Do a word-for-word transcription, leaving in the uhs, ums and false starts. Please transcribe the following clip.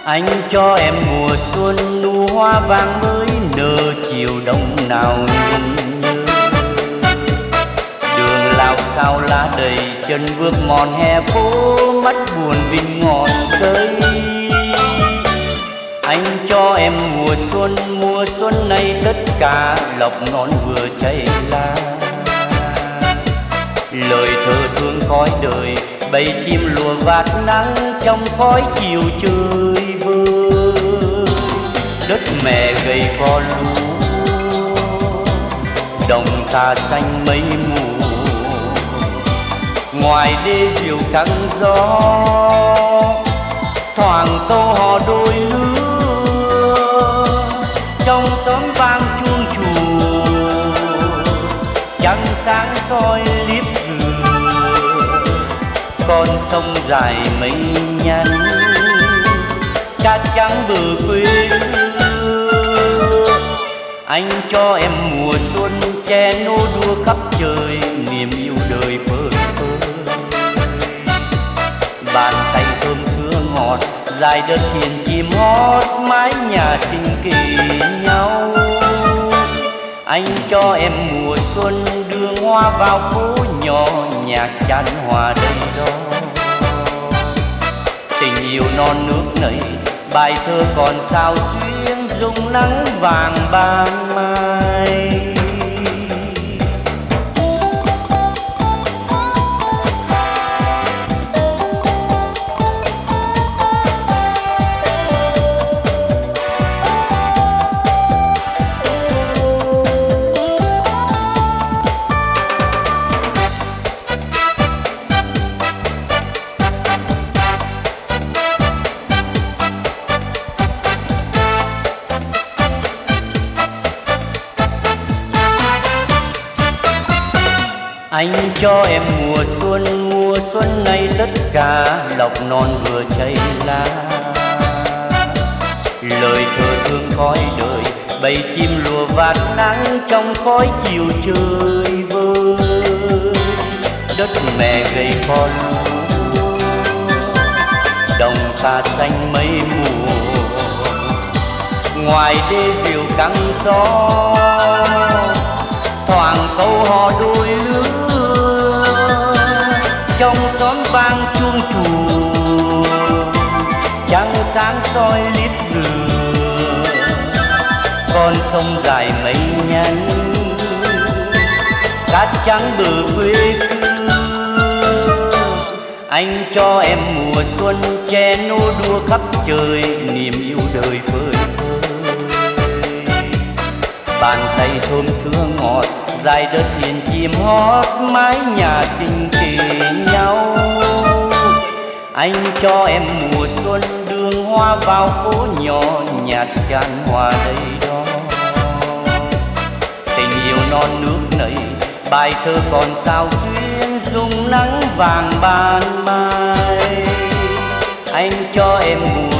Anh cho em mùa xuân nụ hoa vàng mới nở chiều đông nào nhung nhớ. Đường lao sao lá đầy chân bước mòn hè phố, mắt buồn vinh ngọn cây. Anh cho em mùa xuân, mùa xuân này tất cả lộc ngọn vừa cháy lá. Lời thơ thương khói đời, bầy chim lùa vạt nắng trong khói chiều trời vơi. Đất mẹ gầy co lúa, đồng ta xanh mây mù. Ngoài đê diều căng gió, thoảng câu hò đôi lứa. Trong xóm vang chuông chùa, trăng sáng soi liếp con sông dài mây nhắn, cát trắng bờ quê xưa. Anh cho em mùa xuân che nô đua khắp trời, niềm yêu đời phơi phới. Bàn tay thơm sữa ngọt, dài đất hiền chim hót, mái nhà xinh kề nhau. Anh cho em mùa xuân đường hoa vào phố nhỏ, nhạc chan hòa đây đó. Tình yêu non nước nảy, bài thơ còn sao duyên dùng nắng vàng ban mai. Anh cho em mùa xuân, mùa xuân này tất cả lộc non vừa cháy lá. Lời thơ thương khói đời, bầy chim lùa vạt nắng trong khói chiều trời vơi. Đất mẹ gầy con lúa, đồng ta xanh mây mù. Ngoài đê diều căng gió, thoảng câu hò đôi lứa. Trong xóm vang chuông chùa, trăng sáng soi liếp lửa. Con sông dài mây nhắn, cát trắng bờ quê xưa. Anh cho em mùa xuân che nô đua khắp trời, niềm yêu đời phơi phới. Bàn tay thơm sữa ngọt, dài đất hiền chim hót, mái nhà xinh kề nhau. Anh cho em mùa xuân đường hoa vào phố nhỏ, nhạc chan hòa đây đó. Tình yêu non nước nảy, bài thơ còn sao duyên dùng nắng vàng ban mai. Anh cho em mùa